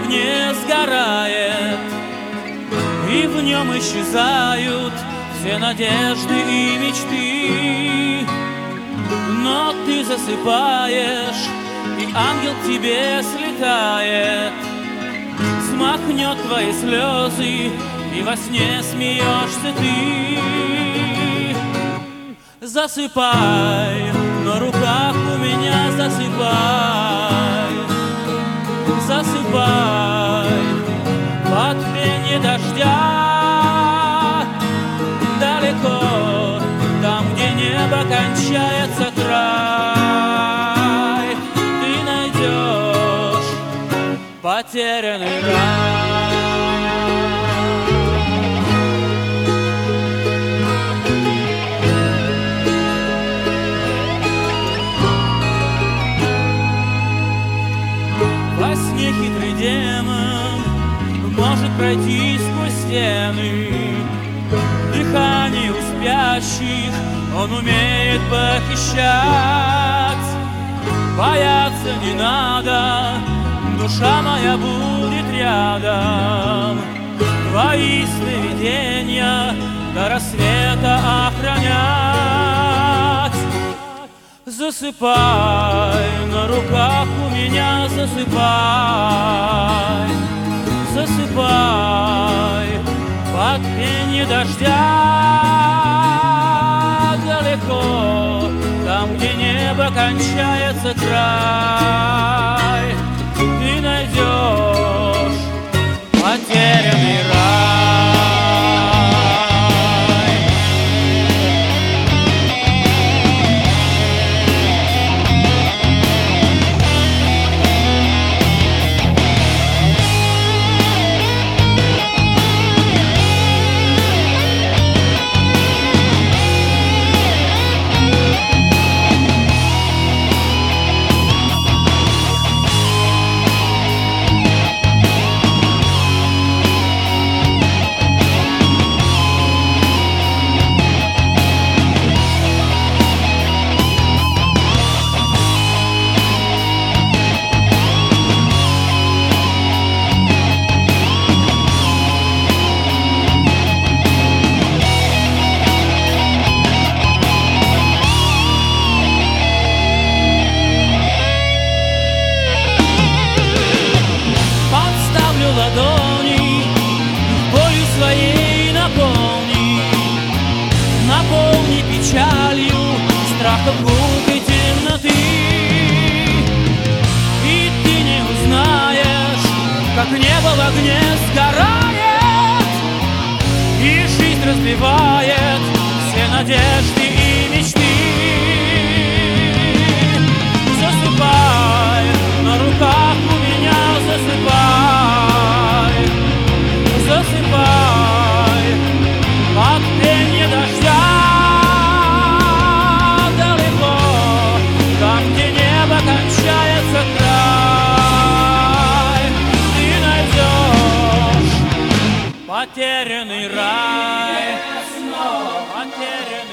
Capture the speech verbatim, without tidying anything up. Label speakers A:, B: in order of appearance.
A: огне сгорает, и в нем исчезают все надежды и мечты. Но ты засыпаешь, и ангел к тебе слетает, смахнет твои слезы, и во сне смеешься ты. Засыпай, на руках у меня засыпай, засыпай под пение дождя, далеко, там, где небо кончается край, ты найдешь потерянный рай. Во сне хитрый демон может пройти сквозь стены, дыхание у спящих он умеет похищать. Бояться не надо, душа моя будет рядом, твои сновидения до рассвета охранять. Засыпай, на руках у меня засыпай, засыпай под пение дождя, далеко, там, где небо кончается край, ты найдешь потерянный рай. Ладони болью своей наполни, наполни печалью, страхом глупой темноты. И ты не узнаешь, как небо в огне сгорает, и жизнь разбивает все надежды и мечты. Засыпай, на руках у меня засыпай, засыпай под пение дождя, далеко, там, где небо кончается край, ты найдешь потерянный рай, потерянный.